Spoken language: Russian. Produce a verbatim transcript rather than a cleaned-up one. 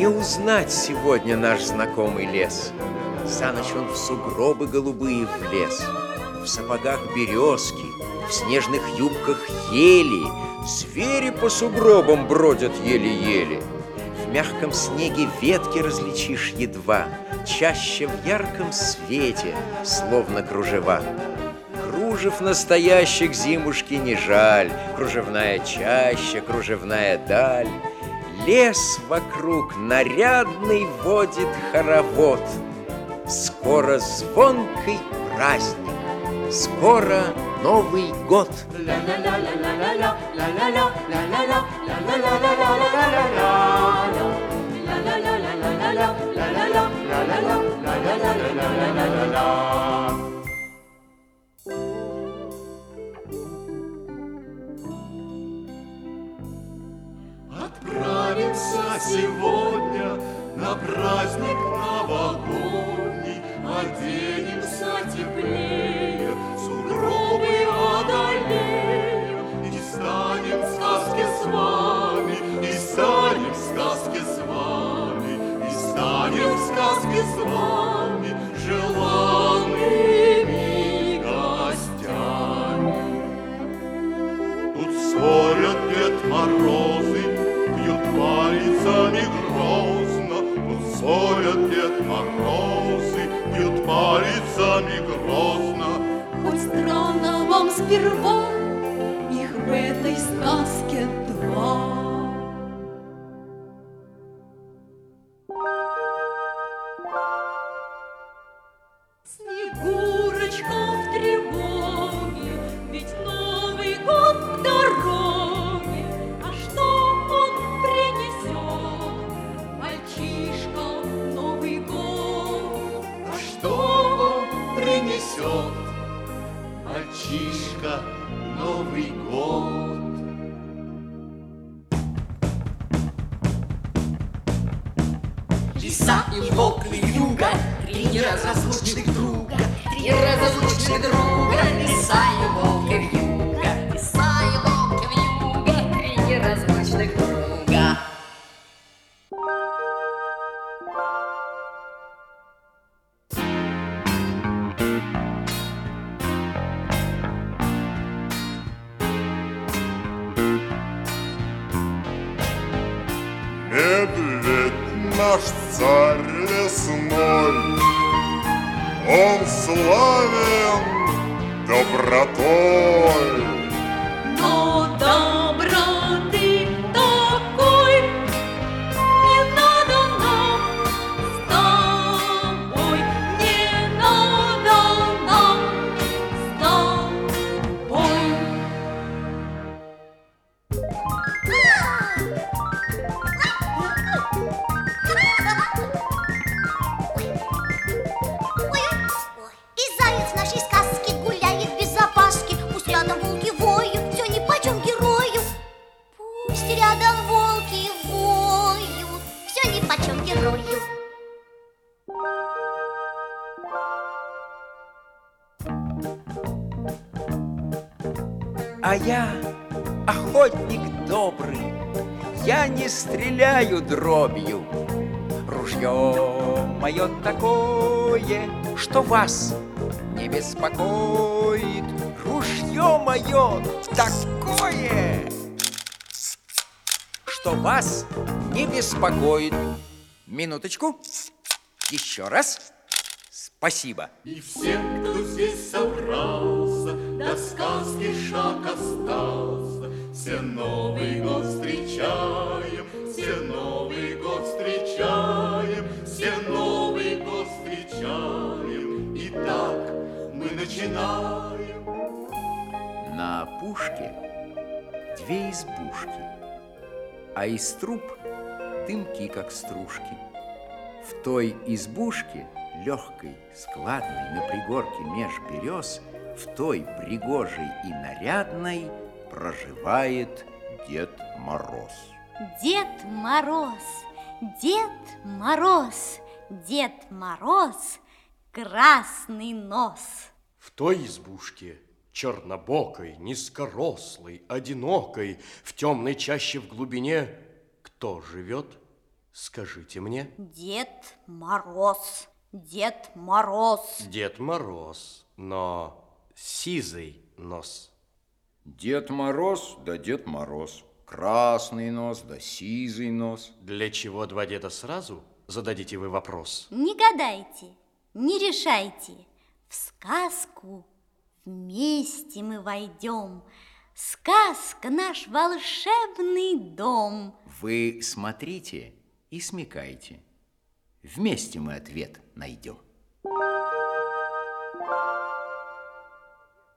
Не узнать сегодня наш знакомый лес. За ночь он в сугробы голубые влез. В сапогах березки, в снежных юбках ели. Звери по сугробам бродят еле-еле. В мягком снеге ветки различишь едва, чаще в ярком свете, словно кружева. Кружев настоящих зимушки не жаль, кружевная чаща, кружевная даль. Лес вокруг нарядный водит хоровод. Скоро звонкий праздник, скоро Новый год. Отправимся сегодня на праздник новогодний, оденемся теплее, сугробы одолеем, и станем в сказке с вами, и станем в сказке с вами, и станем в сказке с вами желанными гостями. Тут ссорят Дед Морозы, бьют пальцами грозно, тут ссорят Дед Морозы, бьют пальцами грозно. Хоть странно вам сперва, их в этой сказке два. Снегурочка в тревоге, ведь Новый год в дороге. А что он принесет, мальчишка, Новый год? А что он принесет, мальчишка, Новый год? Лиса и волк вьюга, три неразлучных друга, три неразлучных друга. Лиса и волк вьюга, лиса и волк вьюга, три неразлучных друга. Медведь наш царь лесной, он славен добротой. Но доброты такой не надо нам с тобой, не надо нам с тобой. И заяц в нашей сказке гуляет без опаски. Пусть рядом волки воют, все нипочем герою. Пусть рядом волки воют, все нипочем герою. А я охотник добрый, я не стреляю дробью. Ружье мое такое, что вас не беспокоит. Ружье мое такое, что вас не беспокоит. Минуточку, еще раз. Спасибо. И все, кто здесь собрался, до сказки шаг остался, все Новый год встречаем, все Новый год встречаем, все Новый год встречаем. Итак, мы начинаем. На опушке две избушки, а из труб дымки, как стружки. В той избушке, легкой, складной, на пригорке меж берез, в той пригожей и нарядной проживает Дед Мороз. Дед Мороз, Дед Мороз, Дед Мороз, красный нос. В той избушке, чернобокой, низкорослой, одинокой, в темной чаще в глубине, кто живет? Скажите мне. Дед Мороз, Дед Мороз. Дед Мороз, но сизый нос. Дед Мороз да Дед Мороз. Красный нос да сизый нос. Для чего два деда сразу? Зададите вы вопрос. Не гадайте, не решайте. В сказку вместе мы войдем. Сказка — наш волшебный дом. Вы смотрите и смекайте. Вместе мы ответ найдем.